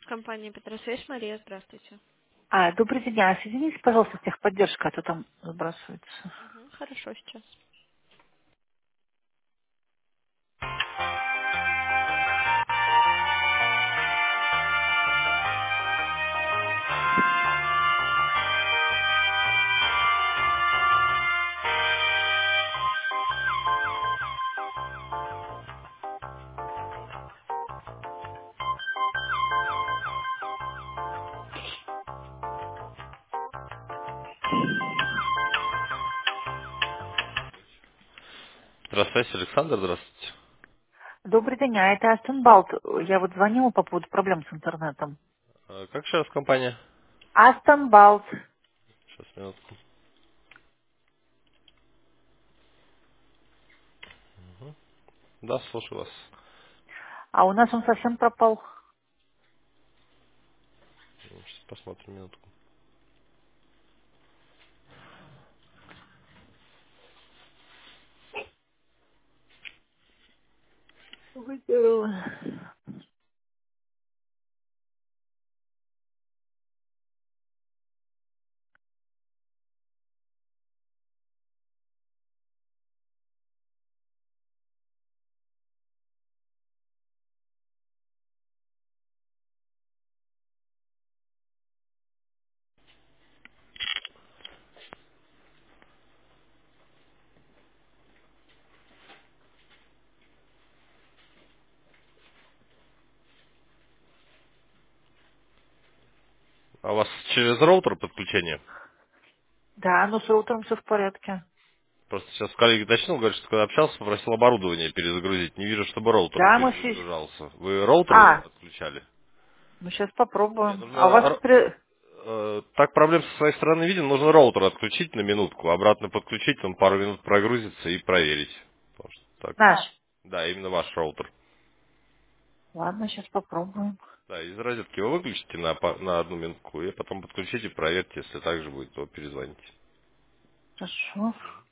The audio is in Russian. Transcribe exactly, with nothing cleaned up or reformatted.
Компания Петросвязь, Мария, здравствуйте. А, добрый день. А соедините, пожалуйста, с техподдержкой, а то там сбрасывается. Мгм, хорошо, сейчас. Здравствуйте, Александр, здравствуйте. Добрый день. А это Астон Балт. Я вот звонила по поводу проблем с интернетом. Э, Как еще раз компания? Астон Балт. Сейчас, минутку. Да, слушаю вас. А у нас он совсем пропал. Сейчас посмотрим минутку. Ой, здорово. А у вас через роутер подключение? Да, ну с роутером все в порядке. Просто сейчас коллеги уточнил, говорит, что когда общался, попросил оборудование перезагрузить. Не вижу, чтобы роутер Да, мы все... перезагружался. Вы роутер А, отключали? ну сейчас Не, попробуем. нужно... А у вас ро- тут... при- э, Так проблем со своей стороны видим, нужно роутер отключить на минутку, обратно подключить, он пару минут прогрузится и проверить. Потому что так. Наш. Да, именно ваш роутер. Ладно, сейчас попробуем. Да, из розетки его выключите на, по- на одну минутку, и потом подключите, проверьте, если так же будет, то перезвоните. Хорошо.